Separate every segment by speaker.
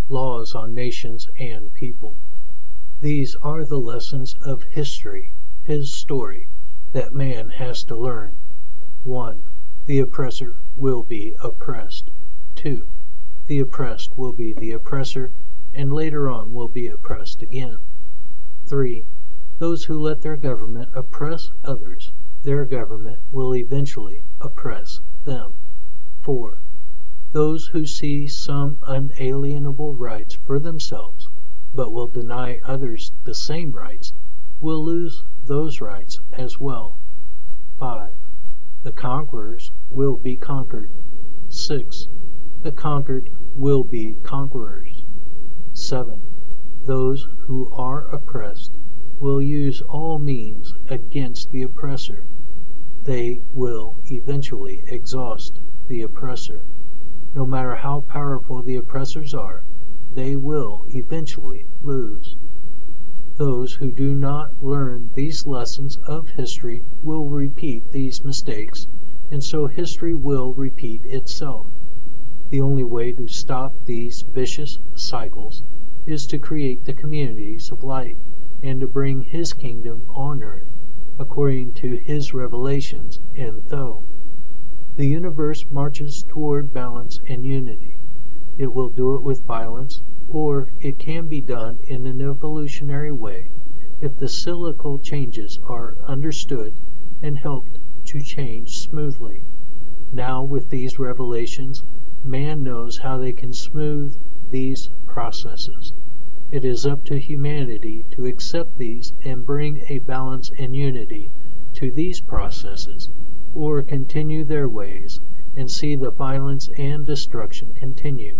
Speaker 1: laws on nations and people. These are the lessons of history, his story, that man has to learn. 1. The oppressor will be oppressed. 2. The oppressed will be the oppressor, and later on will be oppressed again. 3. Those who let their government oppress others, their government will eventually oppress them. 4. Those who see some unalienable rights for themselves, but will deny others the same rights, will lose those rights as well. 5. The conquerors will be conquered. 6. The conquered will be conquerors. 7. Those who are oppressed will use all means against the oppressor. They will eventually exhaust the oppressor. No matter how powerful the oppressors are, they will eventually lose. Those who do not learn these lessons of history will repeat these mistakes, and so history will repeat itself. The only way to stop these vicious cycles is to create the communities of light and to bring his kingdom on earth, according to his revelations in Thoth. The universe marches toward balance and unity. It will do it with violence, or it can be done in an evolutionary way if the cyclical changes are understood and helped to change smoothly. Now, with these revelations, man knows how they can smooth these processes. It is up to humanity to accept these and bring a balance and unity to these processes, or continue their ways and see the violence and destruction continue.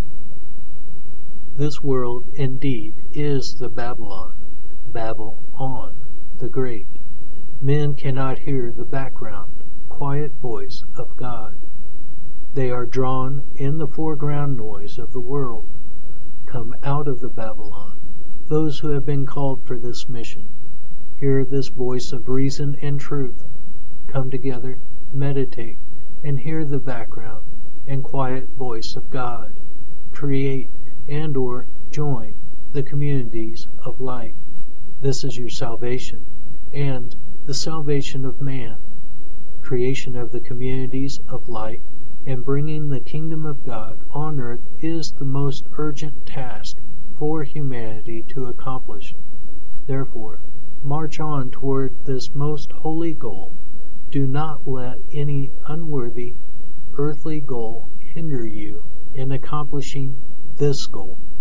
Speaker 1: This world indeed is the Babylon, Babel-on the Great. Men cannot hear the background, quiet voice of God. They are drawn in the foreground noise of the world. Come out of the Babylon, those who have been called for this mission. Hear this voice of reason and truth. Come together, meditate, and hear the background and quiet voice of God. Create and or join the communities of light. This is your salvation and the salvation of man. Creation of the communities of light and bringing the kingdom of God on earth is the most urgent task for humanity to accomplish. Therefore, march on toward this most holy goal. Do not let any unworthy earthly goal hinder you in accomplishing this goal.